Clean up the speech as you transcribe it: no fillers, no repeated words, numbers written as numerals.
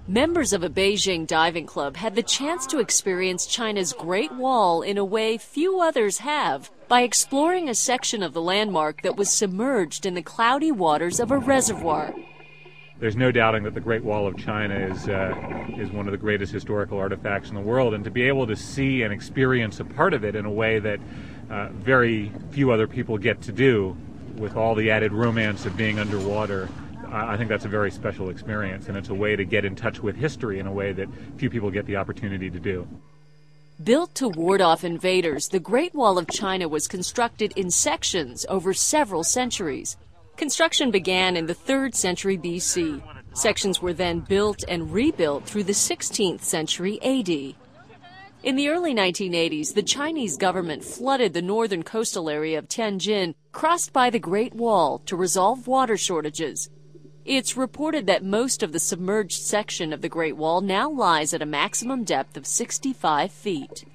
Members of a Beijing diving club had the chance to experience China's Great Wall in a way few others have, by exploring a section of the landmark that was submerged in the cloudy waters of a reservoir. There's no doubting that the Great Wall of China is one of the greatest historical artifacts in the world, and to be able to see and experience a part of it in a way that very few other people get to do, with all the added romance of being underwater, I think that's a very special experience, and it's a way to get in touch with history in a way that few people get the opportunity to do. Built to ward off invaders, the Great Wall of China was constructed in sections over several centuries. Construction began in the 3rd century BC. Sections were then built and rebuilt through the 16th century AD. In the early 1980s, the Chinese government flooded the northern coastal area of Tianjin, crossed by the Great Wall, to resolve water shortages. It's reported that most of the submerged section of the Great Wall now lies at a maximum depth of 65 feet.